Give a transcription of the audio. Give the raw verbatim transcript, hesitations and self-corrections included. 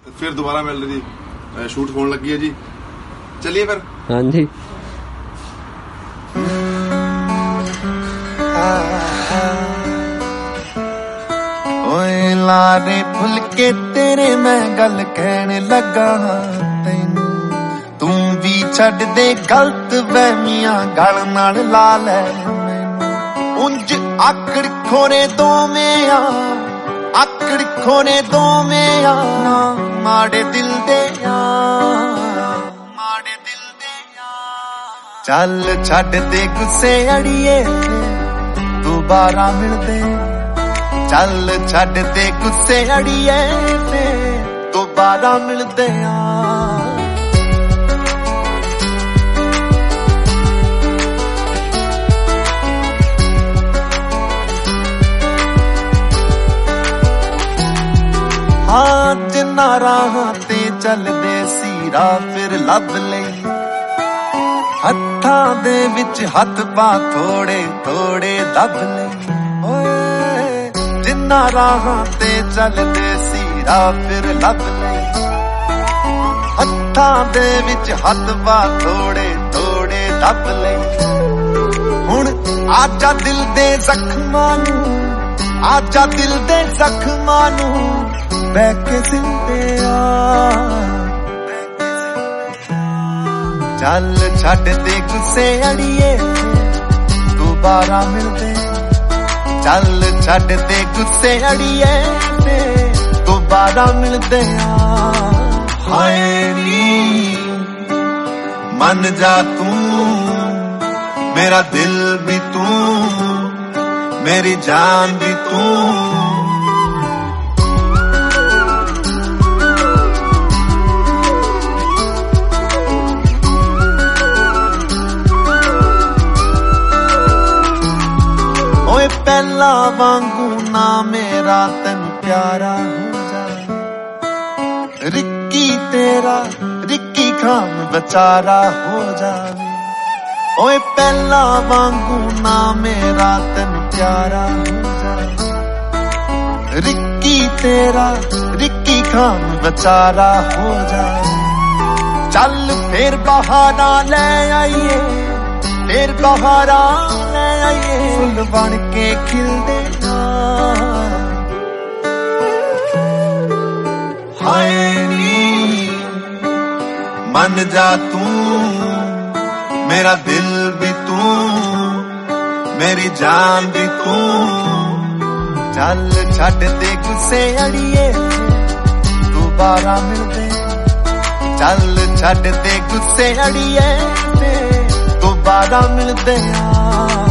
फिर दोबारा मिल रही थी, शूट होने लगी है जी। चलिए फिर। हाँ जी। ओए लारे फुल के तेरे मैं गल कहने लगा तैनू, तू भी छड़ दे गलत वहमियां गल नाल ला लै मैनू। उंज आकड़ खोने दो में आ, आकड़ खोने दो में आ, माड़े दिल दे आ, माड़े दिल दे आ। चल छड़ दे गुस्से अड़िए दोबारा मिलदे, चल छड़ दे गुस्से अड़िए दोबारा मिलदे आ। हाँ जिन्ना राहां ते चलदे सी राह फिर लभ लई, हत्थां दे विच हत्थ पा थोड़े थोड़े दब लई। ओए जिन्ना राहां ते चलदे सी राह फिर लभ लई, हत्थां दे विच हत्थ पा थोड़े थोड़े दब लई। हुण आजा दिल दे जख्मां नू, आजा दिल दे जख्मां नू बैठ के सिलते आ। चल छड़ दे गुस्से अड़िए दोबारा मिलदे, चल छड़ दे गुस्से अड़िए दोबारा मिलदे आ। हाय नी मन जा तू, मेरा दिल भी तू, मेरी जान भी तू। पहला वांगू ना मेरा तन प्यारा हो जाए, रिक्की तेरा रिक्की खान बेचारा हो जाए। ओए पहला वांगू ना मेरा तन प्यारा हो जाए, रिक्की तेरा रिक्की खान बेचारा हो जाए। चल फिर बहाना ले आइए, फिर बहारा ले आइए, फुल बन के खिलदे ना। हाय नी मन जा तू, मेरा दिल भी तू, मेरी जान भी तू। चल छड़ दे गुस्से अड़िए दोबारा मिलदे, चल छड़ दे गुस्से अड़िए दोबारा मिलदे आ।